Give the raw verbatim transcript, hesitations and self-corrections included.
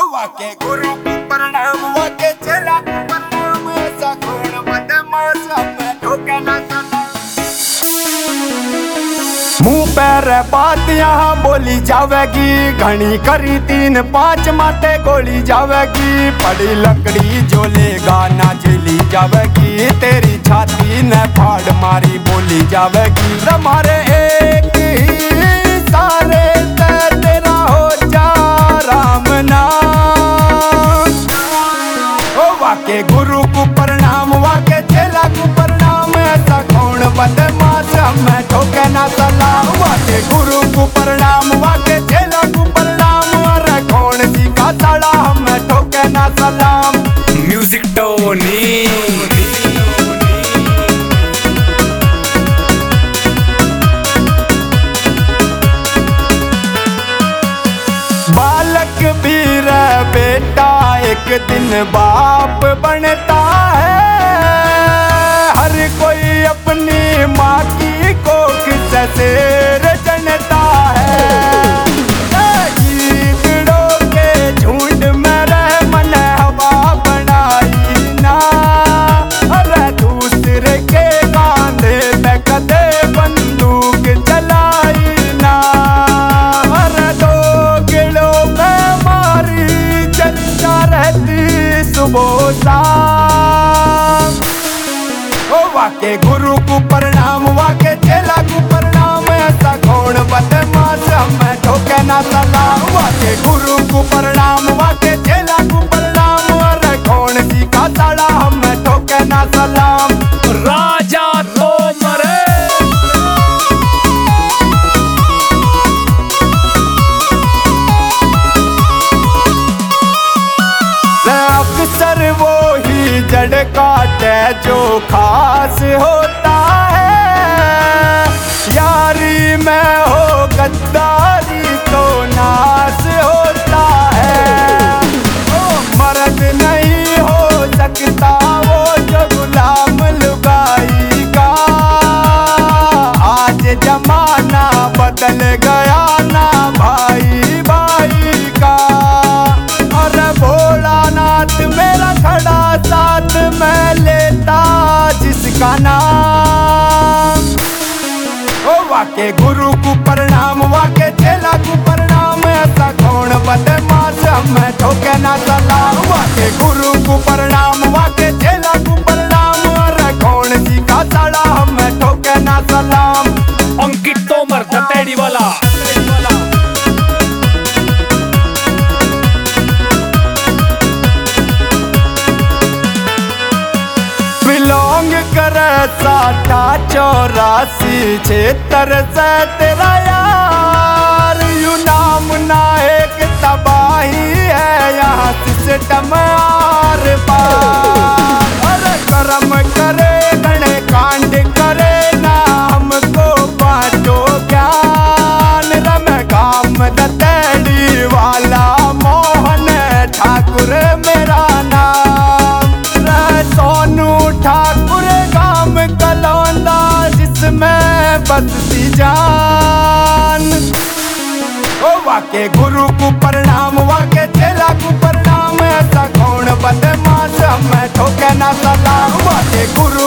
वाके गुरु को प्रणाम, वाके चेला को प्रणाम, ऐसा कौन बदमाश हमें ठोके ना सलाम। मुंह पैर बात यहाँ बोली जावेगी, घनी करी तीन पांच माते गोली जावेगी। पड़ी लकड़ी जो लेगा ना झेली जावेगी, तेरी छाती ने फाड़ मारी बोली जावेगी। हमारे एक ही सारे तेरा हो जा राम नाम। ओ वाके गुरु को प्रणाम, वाके चेला को प्रणाम, ऐसा कौन बदमाश हमें ठोके ना सलाम। वाके गुरु को प्रणाम, वाके चेला को प्रणाम, अरे कौन सीखा साड़ा हमें ठोके ना सलाम। म्यूजिक टोनी बालक भी रह बेटा एक दिन बाप बनता है। हर कोई अपनी माँ की कोख से जनता है। गीदड़ों के झुंड में रह मन हवा बनाई ना, अरे दूसरे के कांधे पे कदे बंदूक चलाई ना। अरे दो गिलों में मारी चलता रहती सुबह शाम। ओ वाके गुरु को प्रणाम, वाके चेला को प्रणाम, ऐसा कौन बदमाश हमें ठोके ना सलाम। वाके गुरु को प्रणाम, वाके चेला को प्रणाम, अरे कौन सीखा साड़ा हमें ठोके ना सलाम। राजा तो मरे। अक्सर वो ही जड़ काटे जो खास होता है। यारी में हो गद्दारी तो नाश होता है। ओ मर्द नहीं हो सकता वो जो गुलाम लुगाई का। आज जमाना बदल गया ना भाई भाई का। अरे भोलानाथ मेरा खड़ा साथ में लेता जिसका नाम। ओ वाके गुरु को प्रणाम, वाके चेला को प्रणाम, ऐसा कौन बदमाश हमें ठोके ना सलाम। वाके गुरु को प्रणाम, वाके चेला को प्रणाम, अरे कौन सीखा साड़ा हमें ठोके ना सलाम। अंकित तोमर दतेड़ी वाला। बिलोंग करे साठा चौरासी छिहत्तर से तेरा यार। यू नाम ना एक तबाही है यहाँ सिस्टम आर पार। अरे कर्म करे गणे कांड करे ना हमको बांटो ज्ञान। रम काम दतेड़ी वाला मोहन ठाकुर मेरा नाम। सोनू ठाकुर गाम कलौंदा जिसमें बसती जान। ओ वाके गुरु को प्रणाम, वाके चेला को प्रणाम, ऐसा कौन बदमाश हमें ठोके ना सलाम। वाके गुरु